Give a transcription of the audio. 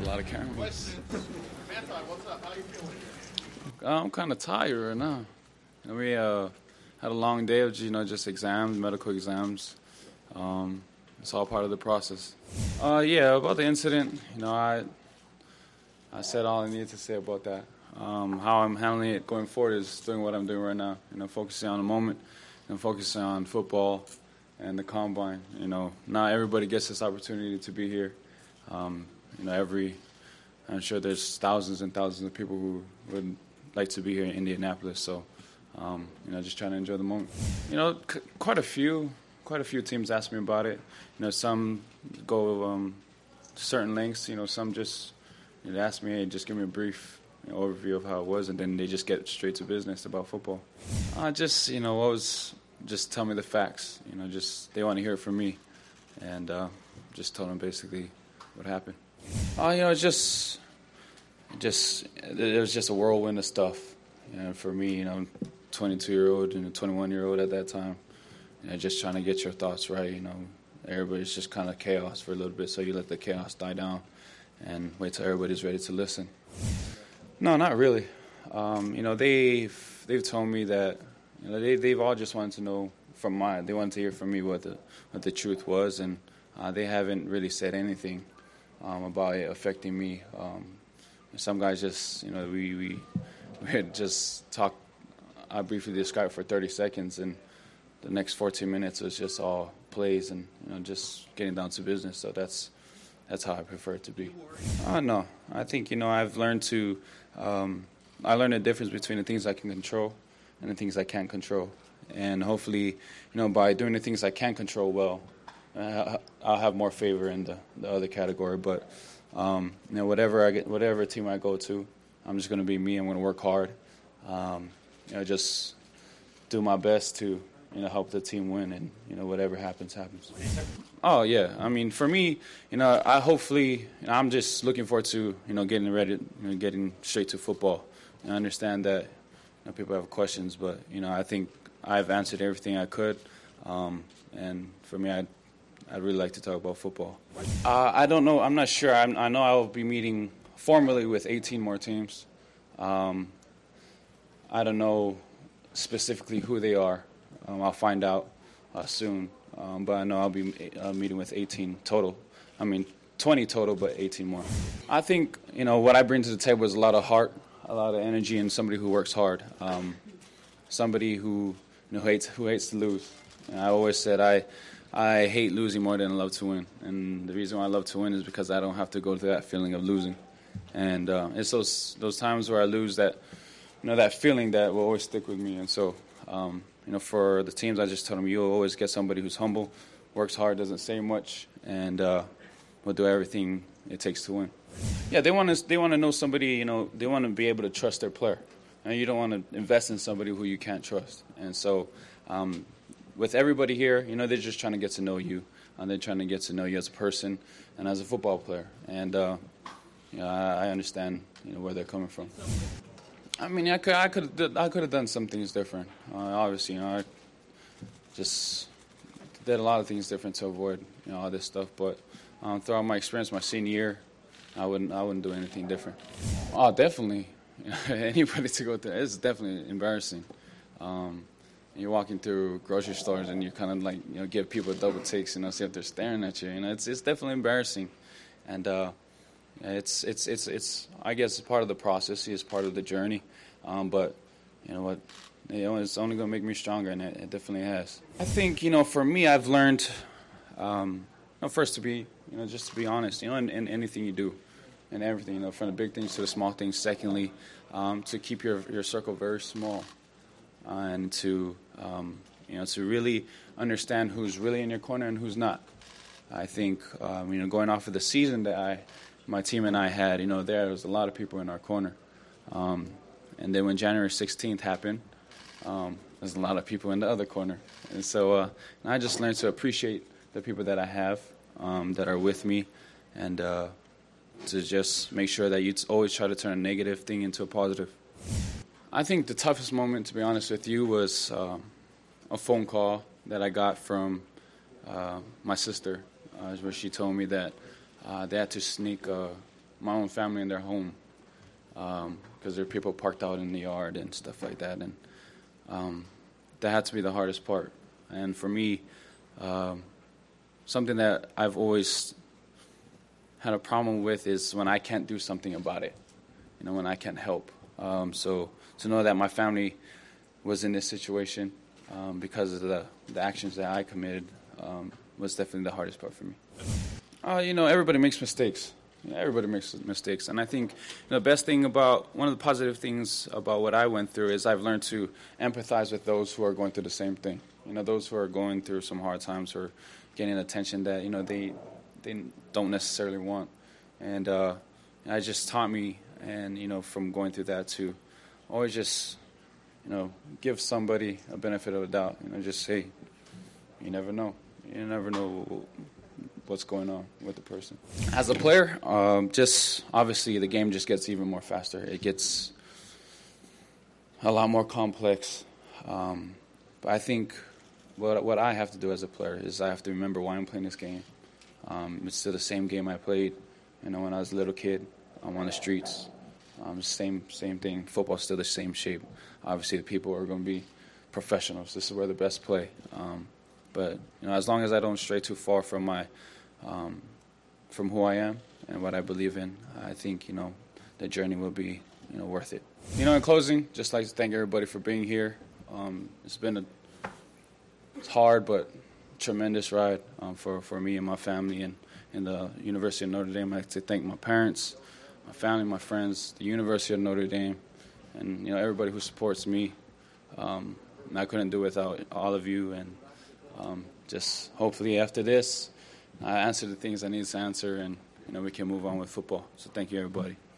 a lot of cameras. What's up? How you feeling? I'm kind of tired right now. We had a long day of just exams, medical exams. It's all part of the process. Yeah, about the incident, I said all I needed to say about that. How I'm handling it going forward is doing what I'm doing right now. Focusing on the moment and focusing on football and the combine. Not everybody gets this opportunity to be here. I'm sure there's thousands and thousands of people who would like to be here in Indianapolis. So, just trying to enjoy the moment. Quite a few teams ask me about it. Some go to certain lengths. Some just ask me, hey, just give me a brief overview of how it was, and then they just get straight to business about football. Just tell me the facts. They want to hear it from me, and just told them basically what happened. It was just a whirlwind of stuff. For me, 22-year-old and a 21-year-old at that time, just trying to get your thoughts right. Everybody's just kind of chaos for a little bit, so you let the chaos die down and wait till everybody's ready to listen. No, not really. They've told me that they've all just wanted to know they wanted to hear from me what the truth was, and they haven't really said anything about it affecting me. Some guys just, we had just talked. I briefly described for 30 seconds, and the next 14 minutes was just all plays and just getting down to business. So that's how I prefer it to be. No, I think I've learned to. I learned the difference between the things I can control and the things I can't control, and hopefully, by doing the things I can control well, I'll have more favor in the other category. But whatever team I go to, I'm just going to be me. I'm going to work hard. Just do my best to help the team win, and whatever happens. Oh yeah, I mean for me, I'm just looking forward to getting ready, getting straight to football. I understand that people have questions, but I think I've answered everything I could, and for me, I'd really like to talk about football. I don't know. I'm not sure. I know I will be meeting formally with 18 more teams. I don't know specifically who they are. I'll find out soon. But I know I'll be meeting with 18 total. 20 total, but 18 more. I think, what I bring to the table is a lot of heart, a lot of energy, and somebody who works hard. Somebody who hates to lose. And I always said I hate losing more than I love to win. And the reason why I love to win is because I don't have to go through that feeling of losing. And it's those times where I lose that, that feeling that will always stick with me. And so, for the teams, I just told them, you'll always get somebody who's humble, works hard, doesn't say much, and will do everything it takes to win. Yeah, they want to know somebody, they want to be able to trust their player. And you don't want to invest in somebody who you can't trust. And so with everybody here, they're just trying to get to know you. And they're trying to get to know you as a person and as a football player. And, I understand, where they're coming from. I could have done some things different. Obviously, I just did a lot of things different to avoid, all this stuff. But throughout my experience, my senior year, I wouldn't do anything different. Oh, definitely. Anybody to go through it's definitely embarrassing. You're walking through grocery stores and you kind of like give people double takes, see if they're staring at you. It's definitely embarrassing, and it's I guess it's part of the process. It's part of the journey. But what, it's only going to make me stronger, and it definitely has. I think for me, I've learned first to be just to be honest. In anything you do, and everything. From the big things to the small things. Secondly, to keep your circle very small, and to to really understand who's really in your corner and who's not. I think going off of the season that my team and I had, there was a lot of people in our corner. And then when January 16th happened, there's a lot of people in the other corner. And so I just learned to appreciate the people that I have that are with me, and to just make sure that you always try to turn a negative thing into a positive. I think the toughest moment, to be honest with you, was a phone call that I got from my sister, where she told me that they had to sneak my own family in their home, because there are people parked out in the yard and stuff like that, and that had to be the hardest part. And for me, something that I've always had a problem with is when I can't do something about it, when I can't help. So to know that my family was in this situation because of the actions that I committed was definitely the hardest part for me. Everybody makes mistakes. Everybody makes mistakes. And I think the best thing one of the positive things about what I went through is I've learned to empathize with those who are going through the same thing. Those who are going through some hard times or getting attention that, they don't necessarily want. And it just taught me, and, from going through that to always just, give somebody a benefit of the doubt. Just say, you never know. You never know what's going on with the person. As a player, just obviously the game just gets even more faster. It gets a lot more complex. But I think what I have to do as a player is I have to remember why I'm playing this game. It's still the same game I played, when I was a little kid. I'm on the streets. Same thing. Football's still the same shape. Obviously, the people are going to be professionals. This is where the best play. But as long as I don't stray too far from from who I am and what I believe in, I think the journey will be worth it. In closing, just like to thank everybody for being here. It's been it's hard but tremendous ride for me and my family and the University of Notre Dame. I'd like to thank my parents, my family, my friends, the University of Notre Dame, and everybody who supports me. I couldn't do it without all of you, and just hopefully after this, I answer the things I need to answer, and we can move on with football. So thank you, everybody.